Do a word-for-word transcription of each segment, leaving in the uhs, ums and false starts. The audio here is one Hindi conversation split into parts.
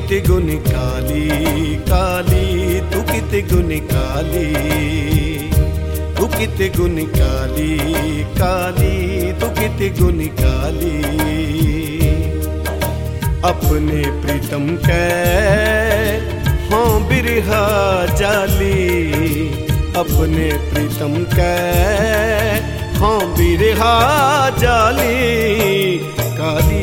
किते गुण काली काली, तू किते गुण काली, तू किते गुण काली काली, तू किते गुण काली। अपने प्रीतम कै हों बिरहा जाली, अपने प्रीतम कै हों बिरहा जाली। काली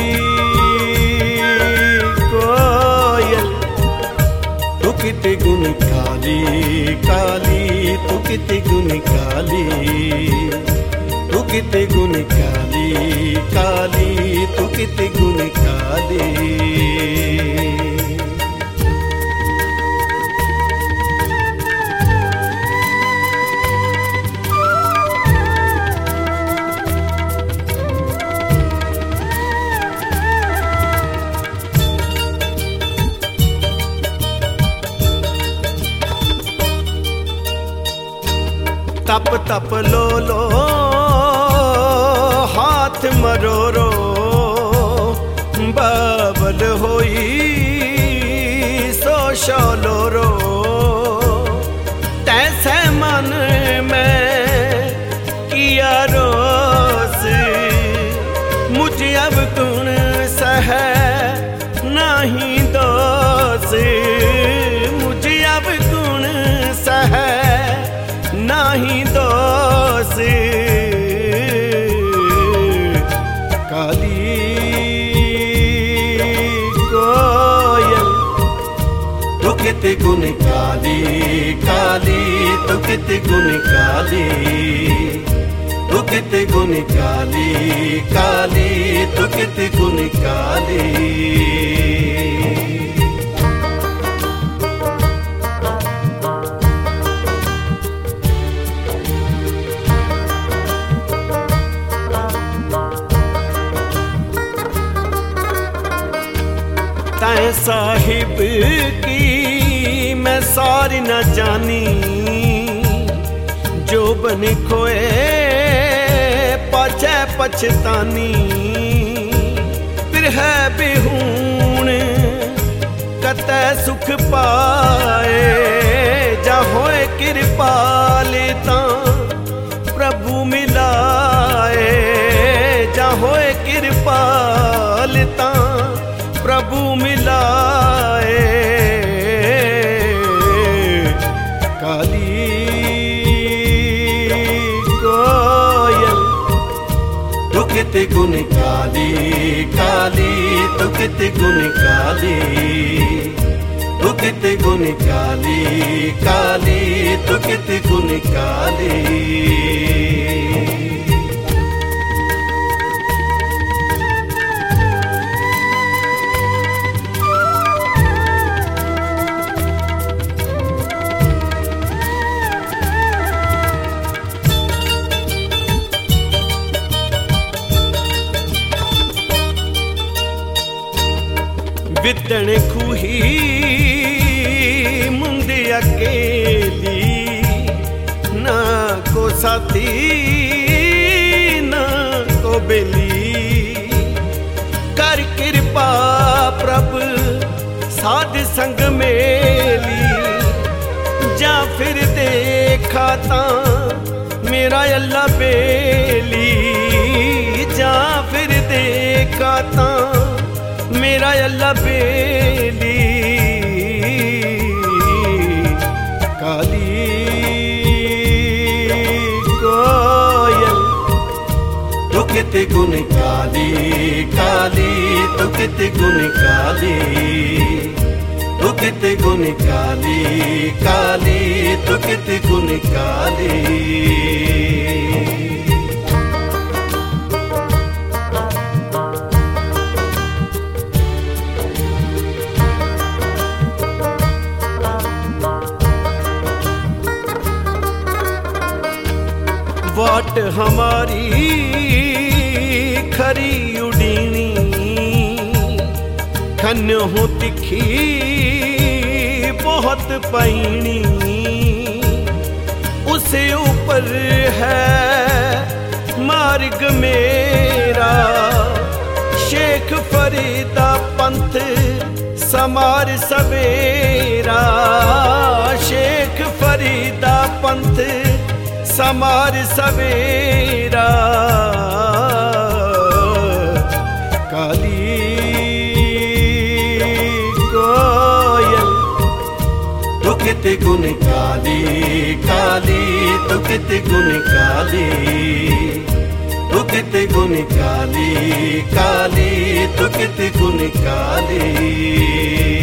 कोयल तू किते गुण काली काली, तू किते गुण काली, तू किते गुण काली काली, तू किते गुण काली। तप तप लो लो हाथ मरोरो, बाबल होई सो शोलोरो। तैसे मन में किया रोस, मुझे अब गुण सह नहीं दोष, मुझे अब गुण सह नहीं दोष। काली कोयल तू किते गुण काली काली, तू किते गुण काली, तू किते गुण काली काली, तू किते गुण काली। तैं साहिब की मैं सारी न जानी, जो बन खोए पाछे पछतानी। फिर है बिहूण कतै सुख पाए, जा होए कृपाल तां प्रभु मिलाए, जा होए कृपाल तां प्रभु मिलाए। काली कोयल तू किते गुण काली काली, तू किते गुण काली, तू किते गुण काली काली, तू किते गुण काली। बितण खूही मुंदी अकेली, ना को साथी ना को बेली। कर कृपा प्रभ साध संग मेली, जा फिर देखा ता मेरा अल्लाह बेली, जा फिर देखा ता मेरा अल्लाह बेली। काली कोयल तू किते गुण काली काली, तू किते गुण काली, तू किते गुण काली काली, तू किते गुण काली। वाट हमारी खरी उडीनी, खन्य हो तिखी बहुत पैनी। उसे ऊपर है मार्ग मेरा, शेख फरीदा पंथ समार सवेरा शेख फरीदा पंथ समार सवेरा काली कोयल तू कित गुण काली काली तू कित गुण काली तू कित गुण काली काली तू कित गुण काली।